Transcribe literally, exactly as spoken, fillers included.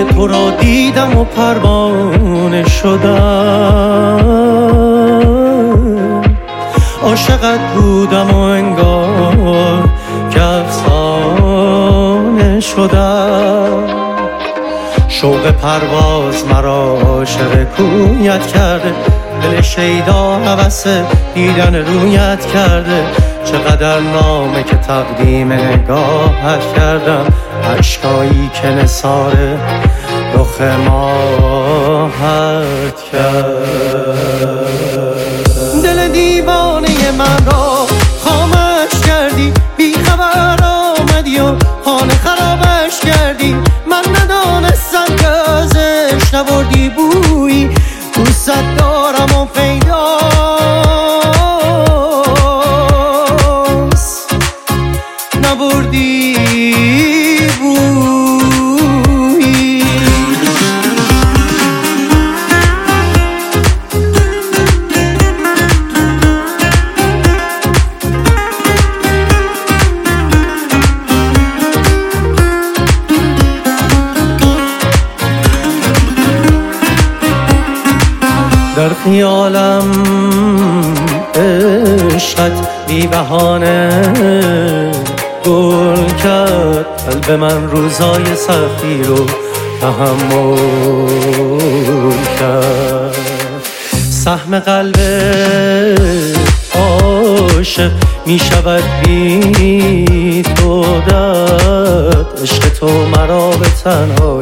تو را دیدم و پروانه شدم، عاشقت بودم و انگار که افسانه شدم. شوق پرواز مرا عاشق کویت کرده، دل شیدا هوس دیدن رویت کرده. چقدر نامه که تقدیم نگاهت کردم، عشقایی که نثار رخ ماهت کرد. دل دیوانه من را خامش کردی، بی خبر آمدی و خانه خرابش کردی. من ندانستم که ازش نبردی بویی، دوست دارم و پیداست نبردی بویی. در خیالم عشقت بی بهانه گل کرد، قلب من روزای سختی رو تحمل کرد. سهم قلب عاشق می شود بی تو داد، عشق تو مرا به تنها